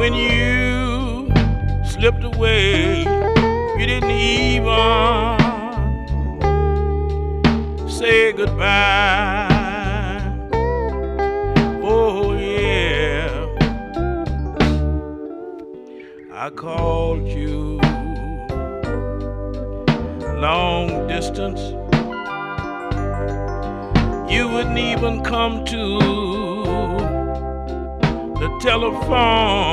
when you slipped away, you didn't even say goodbye. Oh yeah, I called you long distance. You wouldn't even come to the telephone.